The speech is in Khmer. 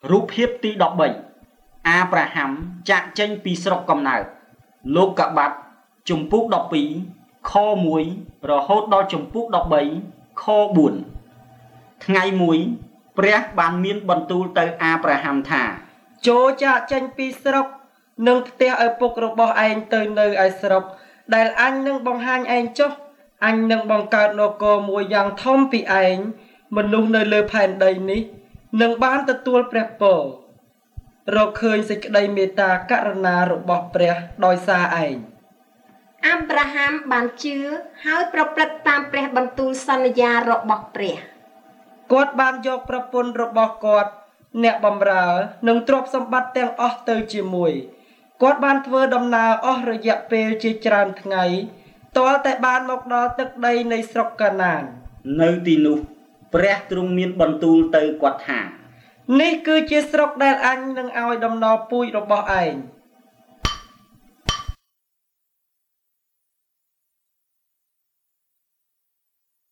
រូបភាពទី13អាប្រាហាំចាក់ចេញពីស្រុកកំណើតលោកកបាត់ជំពូក12ខ1រហូតដល់ជំពូក13ខ4ថ្ងៃមួយព្រះបានមានបន្ទូលទៅអាប្រាហាំថាចូលចាក់ចេញពីស្រុកនិងផ្ទះឪពុករបស់ឯងទៅនៅឯស្រុកដែលអញនឹងបង្ហាញឯងចុះអញនឹងបង្កើតនគរមួយយ៉ាងធំពីឯងមនុស្សនៅលើផែនដីនេះនឹងបានទទួលព្រះពររកឃើញសេចក្តីមេត្តាករុណារបស់ព្រះដោយសារឯងអាប់រ៉ាហាំបានជឿហើយប្រព្រឹត្តតាមព្រះបន្ទូលសន្យារបស់ព្រះគាត់បានយកប្រពន្ធរបស់គាត់អ្នកបម្រើនិងទ្រព្យសម្បត្តិទាំងអស់ទៅជាមួយគាត់បានធ្វើដំណើរអស់រយៈពេលជាច្រើនថ្ងៃទាល់តែបានមកដល់ទឹកដីនៃស្រុកកាណាននៅទីនោះព្រះទ្រង់មានបន្ទូលទៅគាត់ថានេះគឺជាស្រុកដែលអញនឹងឲ្យដំណរពូជរបស់ឯង